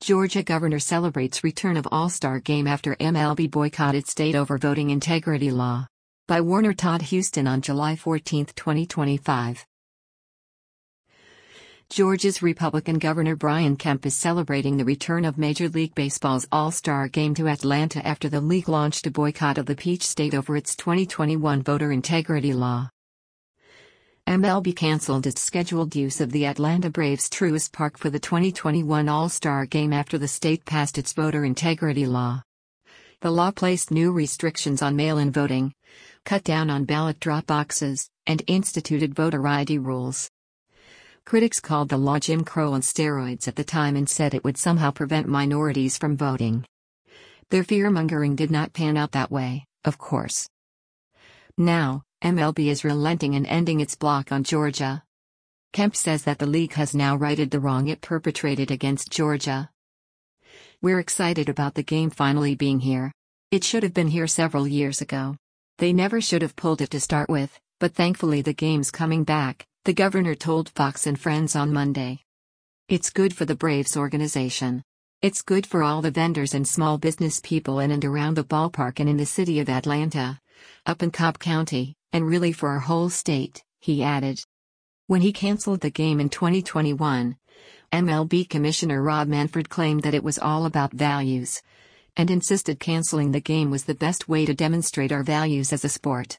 Georgia governor celebrates return of All-Star game after MLB boycotted state over voting integrity law. By Warner Todd Huston on July 14, 2025. Georgia's Republican Governor Brian Kemp is celebrating the return of Major League Baseball's All-Star game to Atlanta after the league launched a boycott of the Peach State over its 2021 voter integrity law. MLB canceled its scheduled use of the Atlanta Braves' Truist Park for the 2021 All-Star Game after the state passed its voter integrity law. The law placed new restrictions on mail-in voting, cut down on ballot drop boxes, and instituted voter ID rules. Critics called the law Jim Crow on steroids at the time and said it would somehow prevent minorities from voting. Their fear-mongering did not pan out that way, of course. Now, MLB is relenting and ending its block on Georgia. Kemp says that the league has now righted the wrong it perpetrated against Georgia. "We're excited about the game finally being here. It should have been here several years ago. They never should have pulled it to start with, but thankfully the game's coming back," the governor told Fox and Friends on Monday. "It's good for the Braves organization. It's good for all the vendors and small business people in and around the ballpark and in the city of Atlanta, up in Cobb County, and really for our whole state," he added. When he canceled the game in 2021, MLB Commissioner Rob Manfred claimed that it was all about values, and insisted canceling the game was the best way to demonstrate our values as a sport.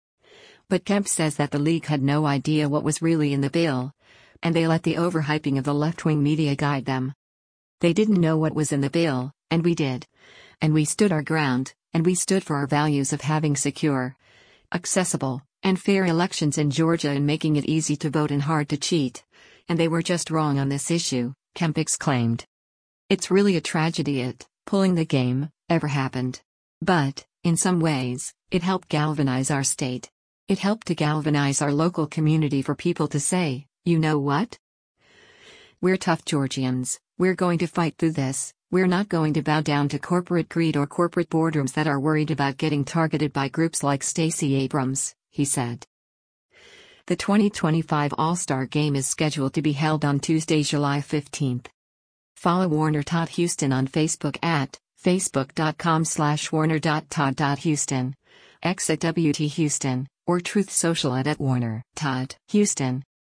But Kemp says that the league had no idea what was really in the bill, and they let the overhyping of the left-wing media guide them. "They didn't know what was in the bill, and we did. And we stood our ground, and we stood for our values of having secure, accessible, and fair elections in Georgia and making it easy to vote and hard to cheat. And they were just wrong on this issue," Kemp exclaimed. "It's really a tragedy it, pulling the game, ever happened. But, in some ways, it helped galvanize our state. It helped to galvanize our local community for people to say, you know what? We're tough Georgians, we're going to fight through this, we're not going to bow down to corporate greed or corporate boardrooms that are worried about getting targeted by groups like Stacey Abrams," he said. The 2025 All-Star Game is scheduled to be held on Tuesday, July 15. Follow Warner Todd Huston on Facebook at facebook.com/warner.todd.huston, X at WT Huston, or Truth Social at @Warner Todd Huston.